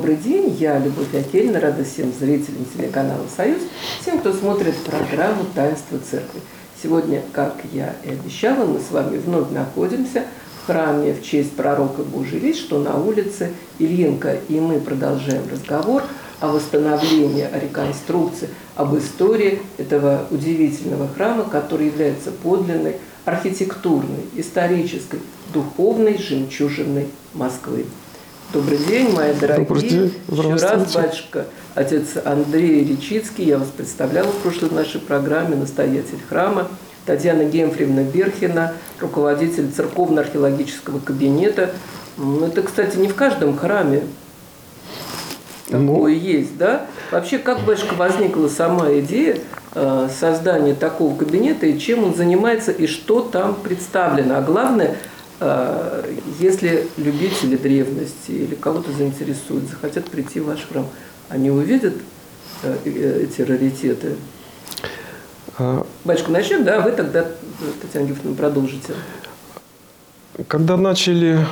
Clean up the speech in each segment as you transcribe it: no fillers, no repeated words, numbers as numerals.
Добрый день, я Любовь Акельна, рада всем зрителям телеканала «Союз», всем, кто смотрит программу «Таинство церкви». Сегодня, как я и обещала, мы с вами вновь находимся в храме в честь пророка Божьей Весть, что на улице Ильинка, и мы продолжаем разговор о восстановлении, о реконструкции, об истории этого удивительного храма, который является подлинной архитектурной, исторической, духовной жемчужиной Москвы. Добрый день, мои дорогие. Добрый день. Еще раз, батюшка, отец Андрей Речицкий, я вас представляла в прошлой нашей программе, настоятель храма, Татьяна Гемфриевна Берхина, руководитель церковно-археологического кабинета. Это, кстати, не в каждом храме такое есть, да? Вообще, как, батюшка, возникла сама идея создания такого кабинета, и чем он занимается, и что там представлено? А главное, если любители древности или кого-то заинтересуют, захотят прийти в ваш храм, они увидят эти раритеты? Батюшка, начнем, да? Вы тогда, Татьяна Гефимовна, продолжите. Когда начали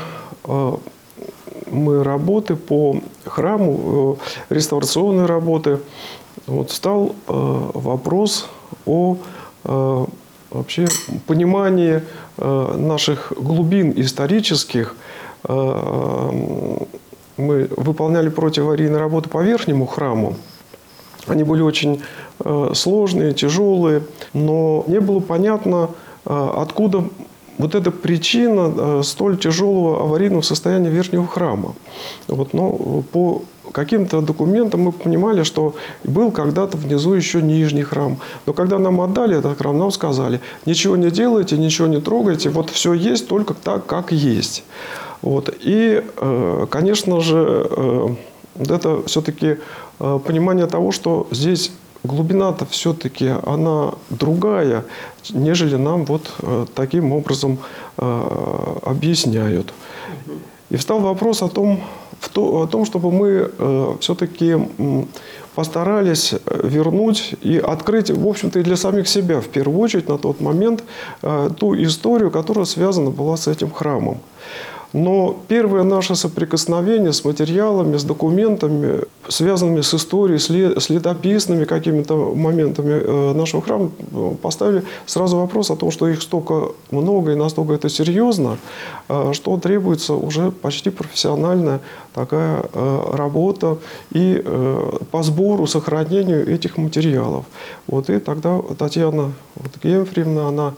мы работы по храму, реставрационные работы, вот стал вопрос о вообще понимании наших глубин исторических. Мы выполняли противоаварийные работы по верхнему храму. Они были очень сложные, тяжелые, но не было понятно, откуда вот эта причина столь тяжелого аварийного состояния верхнего храма. Вот, но по каким-то документам мы понимали, что был когда-то внизу еще нижний храм. Но когда нам отдали этот храм, нам сказали: ничего не делайте, ничего не трогайте, вот все есть только так, как есть. Вот. И, конечно же, это все-таки понимание того, что здесь глубина-то все-таки она другая, нежели нам вот таким образом объясняют. И встал вопрос о том, чтобы мы все-таки постарались вернуть и открыть, в общем-то, и для самих себя, в первую очередь, на тот момент, ту историю, которая связана была с этим храмом. Но первое наше соприкосновение с материалами, с документами, связанными с историей, с летописными какими-то моментами нашего храма, поставили сразу вопрос о том, что их столько много и настолько это серьезно, что требуется уже почти профессиональная такая работа и по сбору, сохранению этих материалов. Вот, и тогда Татьяна Гемфриевна, она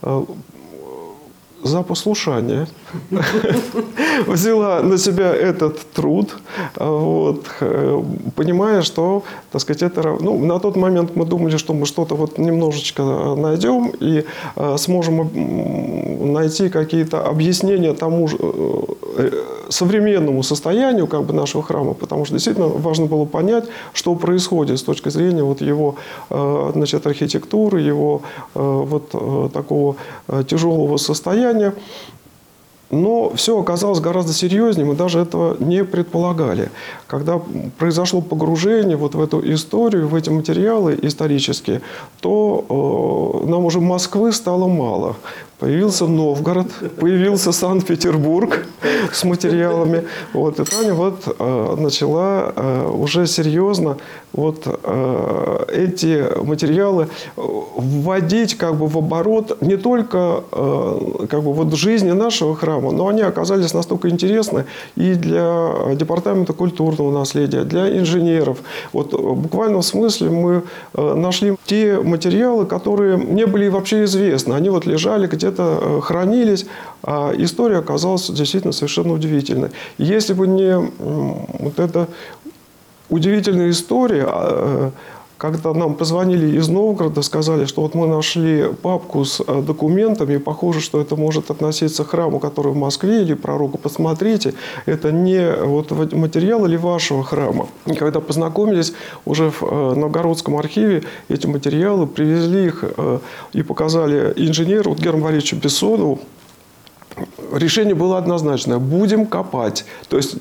за послушание взяла на себя этот труд, вот, понимая, что, так сказать, это, ну, на тот момент мы думали, что мы что-то вот немножечко найдем и сможем найти какие-то объяснения тому современному состоянию как бы нашего храма, потому что действительно важно было понять, что происходит с точки зрения вот его, значит, архитектуры, его вот такого тяжелого состояния. Но все оказалось гораздо серьезнее, мы даже этого не предполагали. Когда произошло погружение вот в эту историю, в эти материалы исторические, то нам уже Москвы стало мало. Появился Новгород, появился Санкт-Петербург с материалами. Вот, и Таня вот начала уже серьезно вот эти материалы вводить как бы в оборот не только как бы вот жизни нашего храма, но они оказались настолько интересны и для департамента культурного наследия, для инженеров. Вот в буквальном смысле мы нашли те материалы, которые не были вообще известны. Они вот лежали где-то, хранились, а история оказалась действительно совершенно удивительной. Если бы не вот эта удивительная история, когда нам позвонили из Новгорода, сказали, что вот мы нашли папку с документами, похоже, что это может относиться к храму, который в Москве, или пророку, посмотрите, это не вот материалы ли вашего храма. И когда познакомились уже в Новгородском архиве, эти материалы, привезли их и показали инженеру Герману Борисовичу Бессонову. решение было однозначное. Будем копать. То есть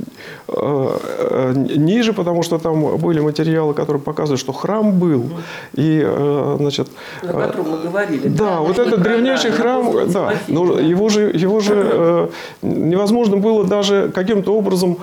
ниже, потому что там были материалы, которые показывают, что храм был. И, значит, о котором мы говорили. Да, вот этот древнейший храм, да, но его же невозможно было даже каким-то образом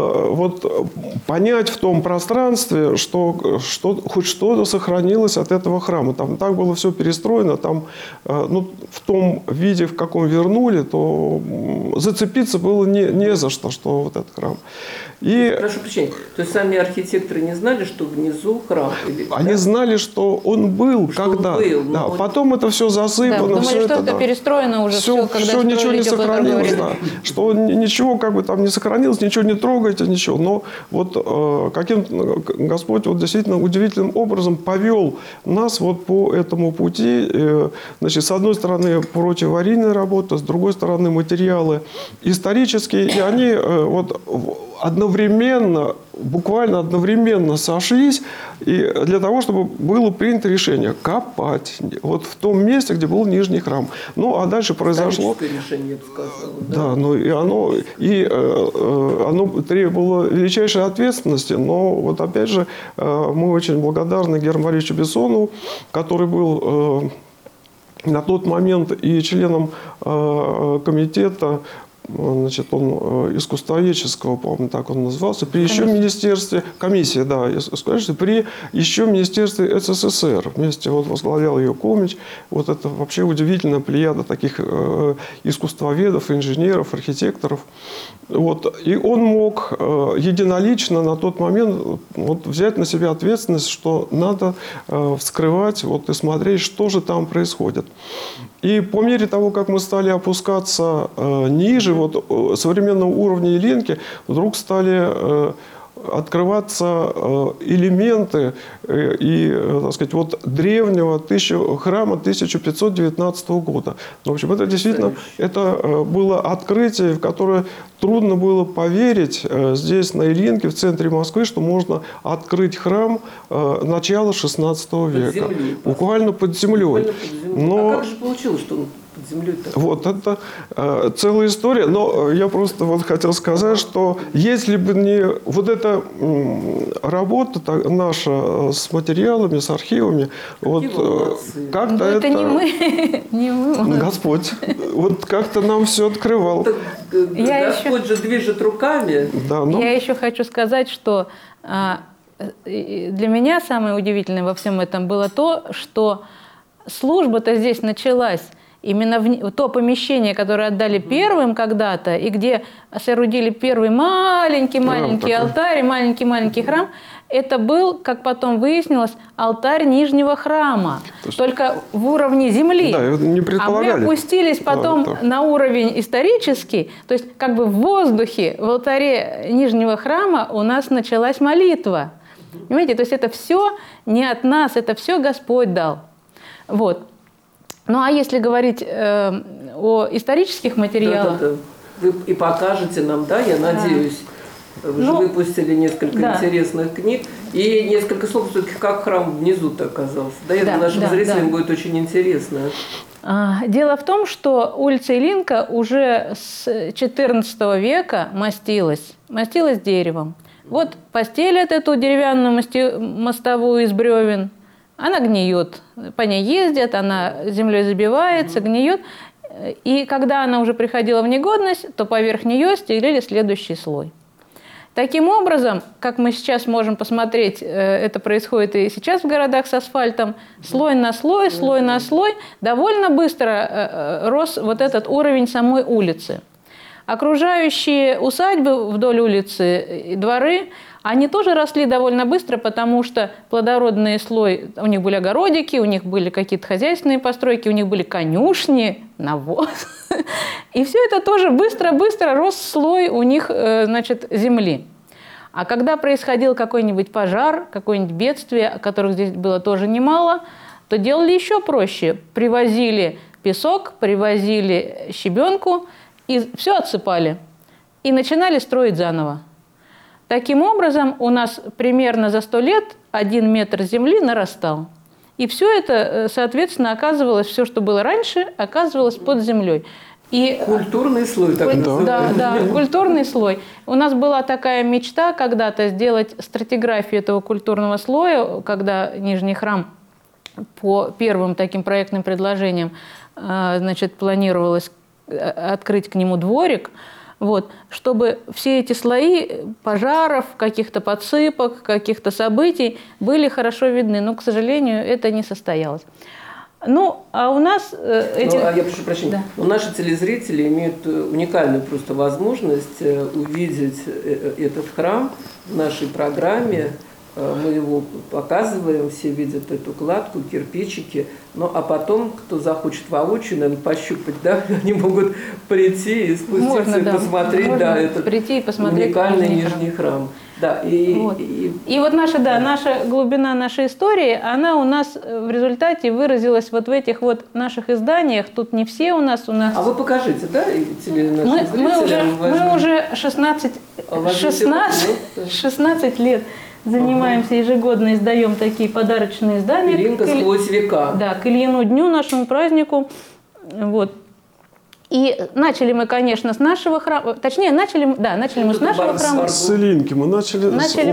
вот понять в том пространстве, что хоть что-то сохранилось от этого храма. Там так было все перестроено, там ну, в том виде, в каком вернули, то зацепиться было не за что вот этот храм. И прошу прощения, то есть сами архитекторы не знали, что внизу храм? Или, они да? знали, что он был когда. Да, потом это все засыпано. Да, думали, все что это перестроено уже все, когда все ничего не сохранилось. Да. Что ничего как бы там не сохранилось, ничего не трогайте, ничего. Но вот каким Господь вот действительно удивительным образом повел нас вот по этому пути. Значит, с одной стороны противоаварийная работа, с другой стороны материалы исторические, и они вот одновременно, буквально одновременно сошлись и для того, чтобы было принято решение копать вот в том месте, где был Нижний храм. Ну, а дальше произошло... решение, я бы сказала. Да, ну и оно требовало величайшей ответственности, но вот опять же мы очень благодарны Герману Борисовичу Бессонову, который был на тот момент и членом комитета, значит, он искусствоведческого, по-моему, так он назывался, при еще министерстве, комиссия, да, при еще министерстве СССР. Вместе вот возглавлял ее Комич. Вот это вообще удивительная плеяда таких искусствоведов, инженеров, архитекторов. Вот. И он мог единолично на тот момент вот, взять на себя ответственность, что надо вскрывать вот, и смотреть, что же там происходит. И по мере того, как мы стали опускаться ниже вот, современного уровня Илинки, вдруг стали открываться элементы и, так сказать, вот древнего храма 1519 года. В общем, это действительно это было открытие, в которое трудно было поверить здесь, на Илинке, в центре Москвы, что можно открыть храм начала XVI века. Под землей, буквально под землей. Но... А как же получилось, что он под землей? Вот это целая история. Но я просто вот хотел сказать, что если бы не вот эта работа наша с материалами, с архивами, вот как-то это не мы, не мы. Господь вот как-то нам все открывал. Господь же движет руками. Да, ну... Я еще хочу сказать, что для меня самое удивительное во всем этом было то, что служба-то здесь началась. Именно то помещение, которое отдали первым когда-то, и где соорудили первый маленький алтарь, маленький храм, это был, как потом выяснилось, алтарь Нижнего храма, только в уровне земли. Да, не предполагали. А мы опустились потом на уровень исторический, то есть как бы в воздухе, в алтаре Нижнего храма у нас началась молитва. Понимаете, то есть это все не от нас, это все Господь дал. Вот. Ну, а если говорить о исторических материалах... Да. Вы и покажете нам, да, я надеюсь. Вы же выпустили несколько интересных книг. И несколько слов все-таки, как храм внизу-то оказался. Да, я думаю, нашим зрителям будет очень интересно. Дело в том, что улица Илинка уже с XIV века мастилась деревом. Вот постелят эту деревянную мостовую из бревен, она гниет, по ней ездят, она землей забивается, гниет. И когда она уже приходила в негодность, то поверх нее стелили следующий слой. Таким образом, как мы сейчас можем посмотреть, это происходит и сейчас в городах с асфальтом, слой на слой, довольно быстро рос вот этот уровень самой улицы. Окружающие усадьбы вдоль улицы, дворы, они тоже росли довольно быстро, потому что плодородный слой, у них были огородики, у них были какие-то хозяйственные постройки, у них были конюшни, навоз. И все это тоже быстро-быстро рос слой у них, значит, земли. А когда происходил какой-нибудь пожар, какое-нибудь бедствие, которых здесь было тоже немало, то делали еще проще. Привозили песок, привозили щебенку, и все отсыпали. И начинали строить заново. Таким образом, у нас примерно за 100 лет 1 метр земли нарастал. И все это, соответственно, оказывалось, все, что было раньше, оказывалось под землей. И Культурный слой, так называемый. да, культурный слой. У нас была такая мечта когда-то сделать стратиграфию этого культурного слоя, когда Нижний храм по первым таким проектным предложениям, значит, планировалось открыть к нему дворик, вот, чтобы все эти слои пожаров, каких-то подсыпок, каких-то событий были хорошо видны. Но, к сожалению, это не состоялось. Ну, а у нас я прошу прощения. Да. Наши телезрители имеют уникальную просто возможность увидеть этот храм в нашей программе. Мы его показываем, все видят эту кладку, кирпичики. Ну, а потом, кто захочет воочию, наверное, пощупать, да, они могут прийти и спуститься и посмотреть, этот прийти и посмотреть уникальный Нижний храм. Да, и вот наша глубина нашей истории, она у нас в результате выразилась вот в этих вот наших изданиях. Тут не все у нас. А вы покажите, да, нашим зрителям? Мы уже 16 лет занимаемся ежегодно, издаем такие подарочные издания. Ильинка сквозь века. Да, к Ильину дню, нашему празднику. Вот. И начали мы, конечно, с нашего храма, точнее, начали мы с нашего храма. С Ильинки мы начали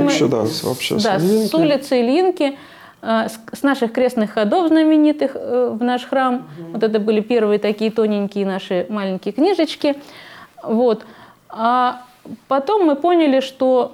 с улицы Ильинки, с наших крестных ходов знаменитых в наш храм. Вот это были первые такие тоненькие наши маленькие книжечки. Вот. А потом мы поняли, что,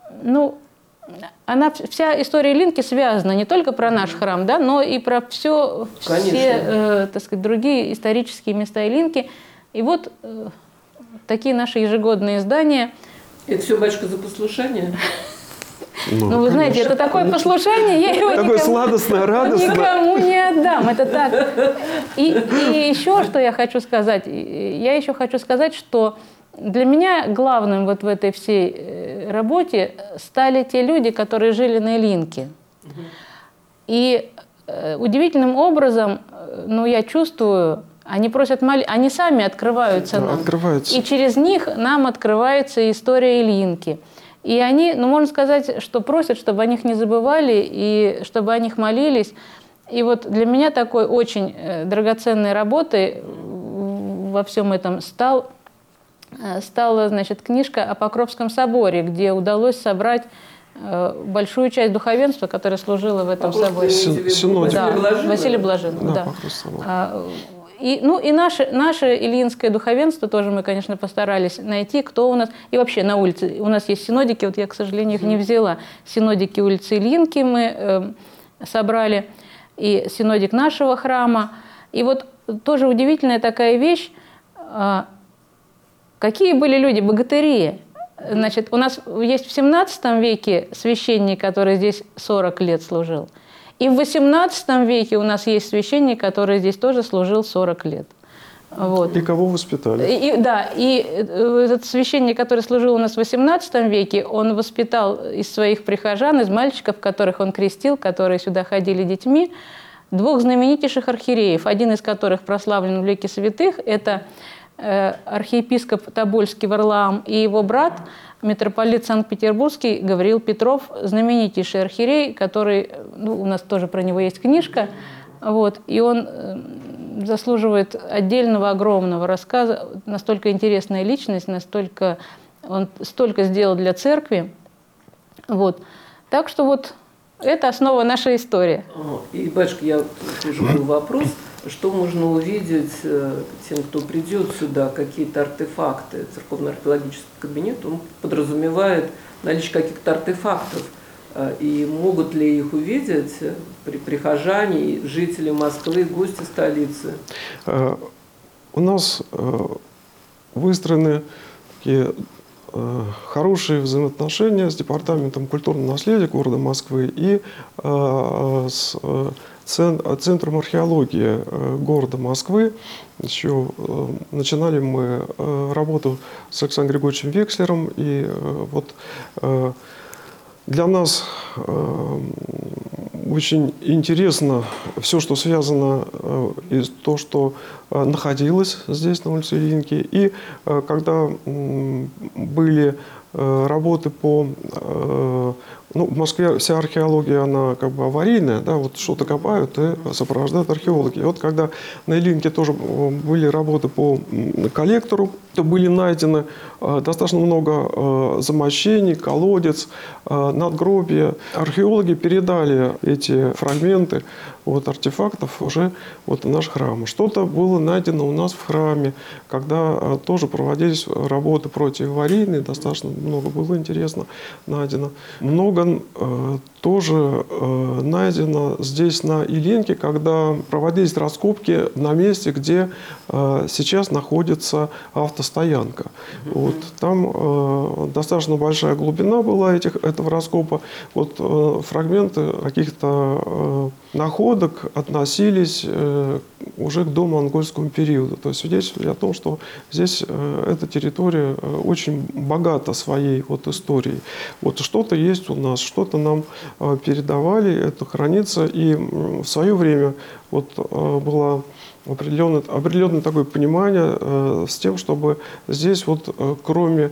вся история Ильинки связана не только про наш храм, да, но и про все, так сказать, другие исторические места Ильинки. И вот такие наши ежегодные издания. Это все, батюшка, за послушание? Вы знаете, это такое послушание, я его никому не отдам. Это так. И еще что я хочу сказать. Я еще хочу сказать, что для меня главным вот в этой всей работе стали те люди, которые жили на Ильинке. И удивительным образом, я чувствую, они просят они сами открываются нам. И через них нам открывается история Ильинки. И они, можно сказать, что просят, чтобы о них не забывали и чтобы о них молились. И вот для меня такой очень драгоценной работой во всем этом стала, значит, книжка о Покровском соборе, где удалось собрать большую часть духовенства, которое служило в этом соборе. Василий Блаженный. Да. И наше ильинское духовенство тоже мы, конечно, постарались найти, кто у нас. И вообще на улице у нас есть синодики, вот я, к сожалению, их не взяла. Синодики улицы Ильинки мы собрали, и синодик нашего храма. И вот тоже удивительная такая вещь. Какие были люди, богатыри? Значит, у нас есть в 17 веке священник, который здесь 40 лет служил. И в 18 веке у нас есть священник, который здесь тоже служил 40 лет. Вот. И кого воспитали? И этот священник, который служил у нас в 18 веке, он воспитал из своих прихожан, из мальчиков, которых он крестил, которые сюда ходили детьми, двух знаменитейших архиереев, один из которых прославлен в лике святых, это архиепископ Тобольский Варлаам и его брат, митрополит Санкт-Петербургский Гавриил Петров, знаменитейший архиерей, который, у нас тоже про него есть книжка, вот, и он заслуживает отдельного огромного рассказа, настолько интересная личность, он столько сделал для церкви, вот. Так что вот это основа нашей истории. И, батюшка, я тоже был вопрос. Что можно увидеть тем, кто придет сюда, какие-то артефакты? Церковно-археологический кабинет, он подразумевает наличие каких-то артефактов. И могут ли их увидеть прихожане, жители Москвы, гости столицы? У нас выстроены такие хорошие взаимоотношения с Департаментом культурного наследия города Москвы и с Центром археологии города Москвы. Еще начинали мы работу с Александром Григорьевичем Векслером. И вот для нас очень интересно все, что связано, и то, что находилась здесь, на улице Ильинки. И когда были работы по... Ну, в Москве вся археология, она как бы аварийная, да, вот что-то копают и сопровождают археологи. И вот когда на Ильинке тоже были работы по коллектору, то были найдены достаточно много замощений, колодец, надгробия. Археологи передали эти фрагменты вот, артефактов уже вот, в наш храм. Что-то было найдено у нас в храме, когда тоже проводились работы противоаварийные, достаточно много было интересно найдено. Много тоже найдено здесь на Ильинке, когда проводились раскопки на месте, где сейчас находится автостоянка. Вот, там достаточно большая глубина была этого раскопа. Вот, фрагменты каких-то находок относились уже к домонгольскому периоду. То есть свидетельствует о том, что здесь эта территория очень богата своей вот историей. Вот что-то есть у нас, что-то нам передавали, это хранится. И в свое время вот было определенное такое понимание с тем, чтобы здесь вот кроме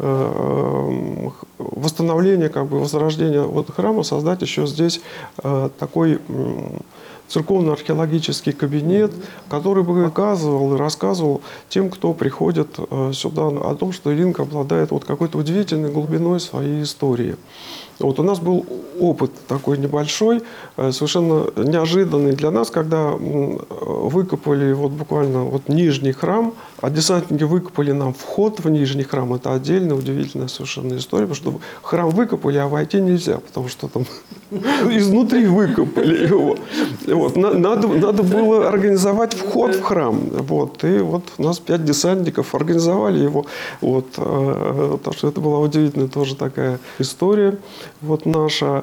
восстановления, как бы возрождения вот храма, создать еще здесь такой церковно-археологический кабинет, который бы показывал и рассказывал тем, кто приходит сюда, о том, что Ильинка обладает вот какой-то удивительной глубиной своей истории. Вот у нас был опыт такой небольшой, совершенно неожиданный для нас, когда выкопали вот буквально вот нижний храм, а десантники выкопали нам вход в нижний храм. Это отдельная удивительная совершенно история, потому что храм выкопали, а войти нельзя, потому что там изнутри выкопали его. Вот. Надо было организовать вход в храм. Вот. И вот у нас 5 десантников организовали его. Вот. Так что это была удивительная тоже такая история вот наша.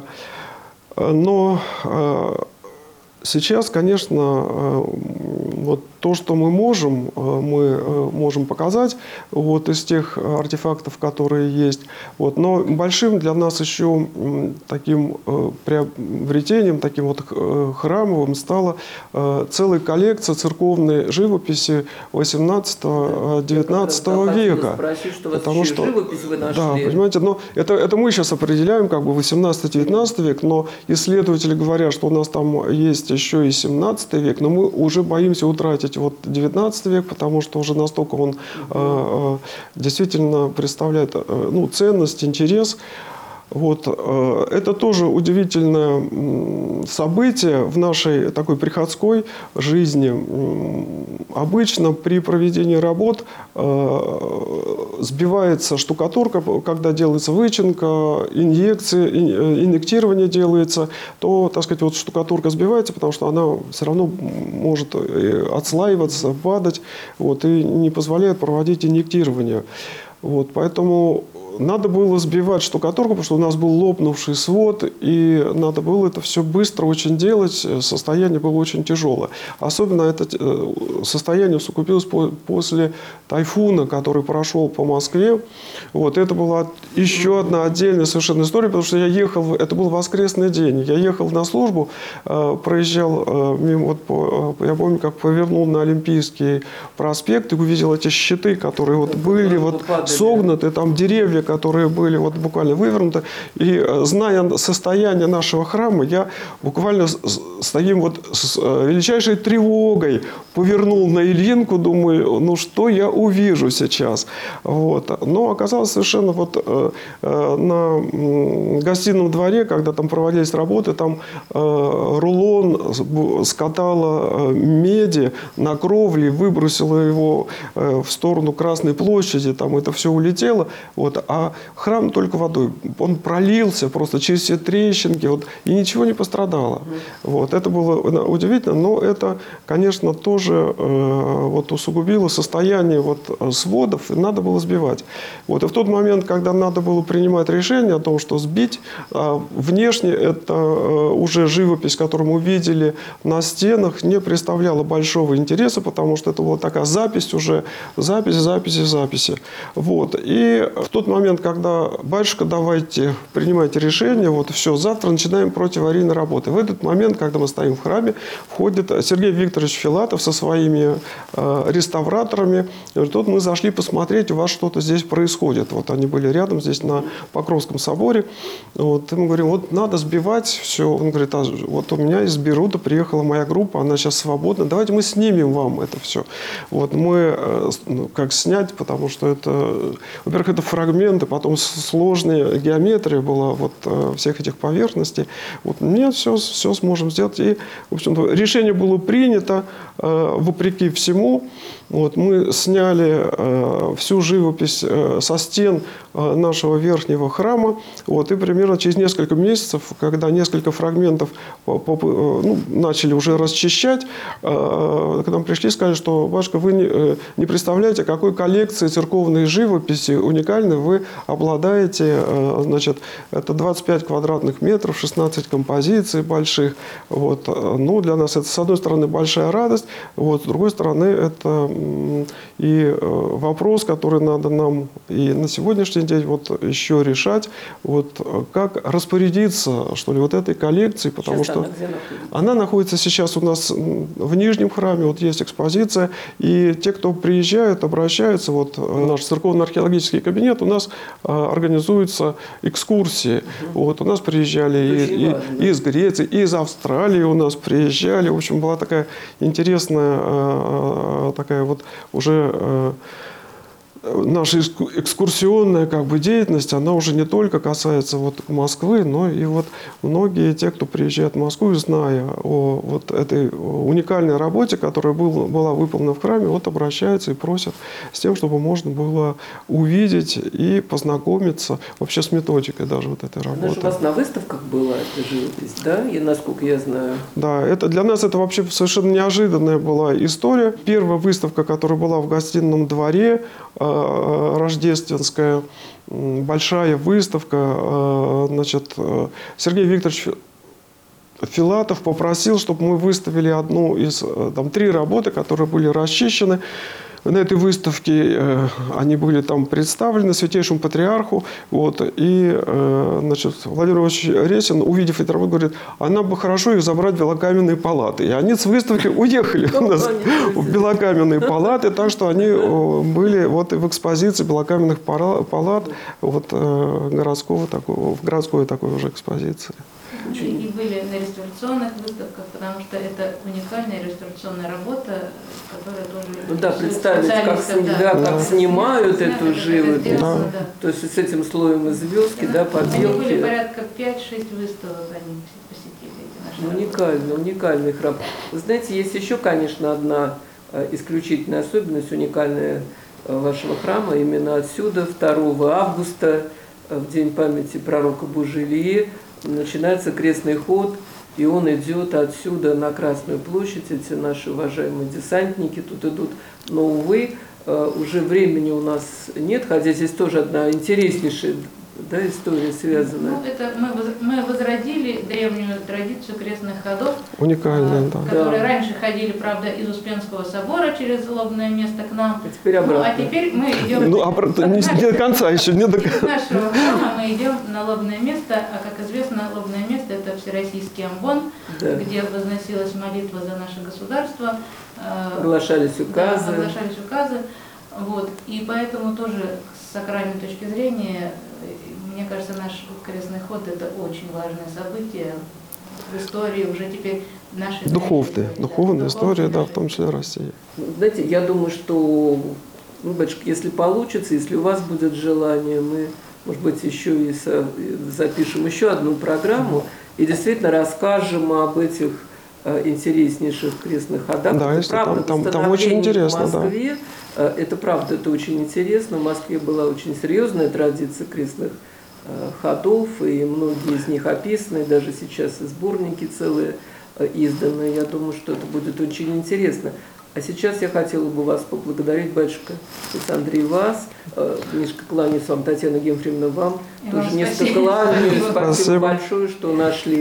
Но сейчас, конечно, вот то, что мы можем показать вот, из тех артефактов, которые есть. Вот. Но большим для нас еще таким приобретением, таким вот храмовым стала целая коллекция церковной живописи 18-19 века. Спросить, что потому что живопись вы нашли. Да, понимаете, но это мы сейчас определяем как бы 18-19 век, но исследователи говорят, что у нас там есть еще и 17 век, но мы уже боимся утратить вот 19 век, потому что уже настолько он действительно представляет ценность, интерес. Вот. Это тоже удивительное событие в нашей такой приходской жизни. Обычно при проведении работ сбивается штукатурка, когда делается вычинка, инъектирование делается, то, так сказать, вот штукатурка сбивается, потому что она все равно может отслаиваться, падать, вот, и не позволяет проводить инъектирование. Вот, поэтому надо было сбивать штукатурку, потому что у нас был лопнувший свод, и надо было это все быстро очень делать, состояние было очень тяжелое. Особенно это состояние усугубилось после тайфуна, который прошел по Москве. Вот, это была еще одна отдельная совершенно история, потому что я ехал, это был воскресный день, я ехал на службу, проезжал мимо, вот, я помню, как повернул на Олимпийский проспект и увидел эти щиты, которые вот были вот согнуты, там деревья, которые были вот буквально вывернуты. И зная состояние нашего храма, я буквально с величайшей тревогой повернул на Ильинку, думаю, ну что я увижу сейчас. Вот. Но оказалось совершенно вот на гостином дворе, когда там проводились работы, там рулон скатало меди на кровле, выбросило его в сторону Красной площади, там это все улетело. Вот. А храм только водой. Он пролился просто через все трещинки, вот, и ничего не пострадало. Вот. Это было удивительно, но это, конечно, тоже вот, усугубило состояние вот, сводов, и надо было сбивать. Вот. И в тот момент, когда надо было принимать решение о том, что сбить, внешне это уже живопись, которую мы видели видели на стенах, не представляло большого интереса, потому что это была такая запись уже, записи. Вот. И в тот момент, когда батюшка, давайте принимайте решение, вот все, завтра начинаем противоаварийные работы. В этот момент, когда мы стоим в храме, входит Сергей Викторович Филатов со своими реставраторами. Тут мы зашли посмотреть, у вас что-то здесь происходит. Вот они были рядом здесь на Покровском соборе. Вот. И мы говорим, вот надо сбивать все. Он говорит, вот у меня из Бейрута приехала моя группа, она сейчас свободна, давайте мы снимем вам это все. Вот мы, как снять, потому что это, во-первых, это фрагменты, потом сложная геометрия была вот всех этих поверхностей. Вот нет, все сможем сделать. И, в общем-то, решение было принято, вопреки всему. Вот, мы сняли всю живопись со стен нашего верхнего храма. Вот, и примерно через несколько месяцев, когда несколько фрагментов начали уже расчищать, к нам пришли и сказали, что, батюшка, вы не представляете, какой коллекцией церковной живописи уникальной вы обладаете. Значит, это 25 квадратных метров, 16 композиций больших. Вот. Ну, для нас это, с одной стороны, большая радость, вот, с другой стороны, это и вопрос, который надо нам и на сегодняшний день вот еще решать, вот, как распорядиться, что ли, вот этой коллекцией, потому что она находится сейчас у нас в Нижнем храме, вот есть экспозиция, и те, кто приезжают, обращаются, вот наш церковно-археологический кабинет, у нас организуются экскурсии. Вот, у нас приезжали и из Греции, и из Австралии у нас приезжали. В общем, была такая интересная, такая вот уже наша экскурсионная как бы деятельность, она уже не только касается вот Москвы, но и вот многие те, кто приезжает в Москву, зная о вот этой уникальной работе, которая была выполнена в храме, вот обращаются и просят с тем, чтобы можно было увидеть и познакомиться вообще с методикой даже вот этой работы. Даже у вас на выставках была эта живопись, да? И насколько я знаю. Да, это для нас это вообще совершенно неожиданная была история. Первая выставка, которая была в Гостином дворе, рождественская, большая выставка. Значит, Сергей Викторович Филатов попросил, чтобы мы выставили одну из, там, 3 работы, которые были расчищены. На этой выставке они были там представлены Святейшему Патриарху. Вот, и значит, Владимир Иванович Ресин, увидев эти работы, говорит, а нам бы хорошо их забрать в белокаменные палаты. И они с выставки уехали у нас в белокаменные палаты, так что они были вот в экспозиции белокаменных палат вот, городского, такого, в городской такой уже экспозиции. И были на реставрационных выставках, потому что это уникальная реставрационная работа, которая тоже... Ну да, представить, как снимают эту живопись. Да. То есть с этим слоем из звездки, да, побелки. Они были порядка 5-6 выставок, они посетили эти наши уникальный храм. Вы знаете, есть еще, конечно, одна исключительная особенность, уникальная вашего храма. Именно отсюда, 2 августа, в день памяти пророка Божьей Илии, начинается крестный ход, и он идет отсюда на Красную площадь. Эти наши уважаемые десантники тут идут. Но, увы, уже времени у нас нет, хотя здесь тоже одна интереснейшая, да, история связанная. Ну, это мы возродили древнюю традицию крестных ходов. Уникальная, да. Которые раньше ходили, правда, из Успенского собора через лобное место к нам. А теперь обратно. А теперь мы идем... Не до конца еще, не до конца. Из нашего храма мы идем на лобное место, а, как известно, лобное место – это Всероссийский амвон, да, где возносилась молитва за наше государство. Оглашались указы. Да, оглашались указы. Вот. И поэтому тоже с сакральной точки зрения, мне кажется, наш крестный ход – это очень важное событие в истории уже теперь нашей... Духовная история, да, в том числе России. Знаете, я думаю, что, ну, батюшка, если получится, если у вас будет желание, мы, может быть, еще и запишем еще одну программу и действительно расскажем об этих интереснейших крестных ходах. Да, если там очень интересно, в Москве, да. Это правда, это очень интересно. В Москве была очень серьезная традиция крестных ходов, и многие из них описаны, даже сейчас и сборники целые изданы. Я думаю, что это будет очень интересно. А сейчас я хотела бы вас поблагодарить, батюшка, Андрей, вас, Мишка, кланяюсь вам, Татьяна Гемфримовна, вам, тоже несколько кланяюсь, спасибо большое, что нашли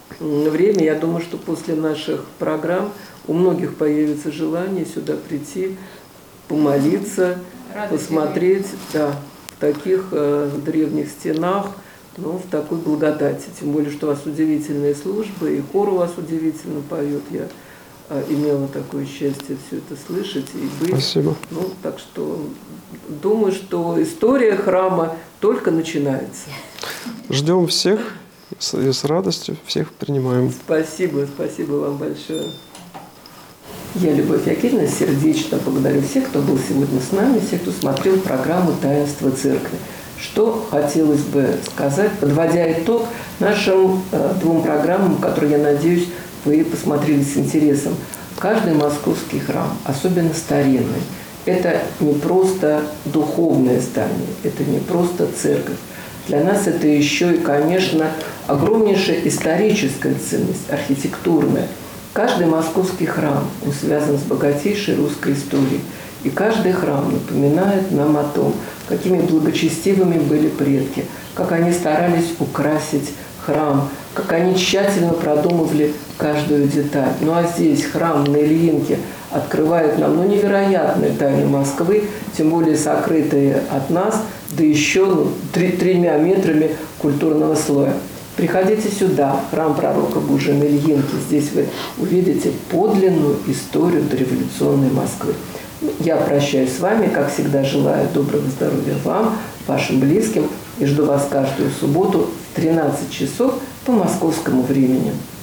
время. Я думаю, что после наших программ у многих появится желание сюда прийти, помолиться, посмотреть, да, в таких древних стенах, ну, в такой благодати. Тем более, что у вас удивительные службы, и хор у вас удивительно поет. Я имела такое счастье все это слышать и быть. Спасибо. Ну, так что думаю, что история храма только начинается. Ждем всех и с радостью всех принимаем. Спасибо вам большое. Я, Любовь Якельевна, сердечно благодарю всех, кто был сегодня с нами, всех, кто смотрел программу «Таинство Церкви». Что хотелось бы сказать, подводя итог нашим двум программам, которые, я надеюсь, вы посмотрели с интересом. Каждый московский храм, особенно старинный, это не просто духовное здание, это не просто церковь. Для нас это еще и, конечно, огромнейшая историческая ценность, архитектурная. Каждый московский храм, он связан с богатейшей русской историей. И каждый храм напоминает нам о том, какими благочестивыми были предки, как они старались украсить храм, как они тщательно продумывали каждую деталь. Ну а здесь храм на Ильинке открывает нам невероятные тайны Москвы, тем более сокрытые от нас, да еще 3 метрами культурного слоя. Приходите сюда, в храм пророка Божия на Ильинке. Здесь вы увидите подлинную историю дореволюционной Москвы. Я прощаюсь с вами, как всегда желаю доброго здоровья вам, вашим близким, и жду вас каждую субботу в 13 часов по московскому времени.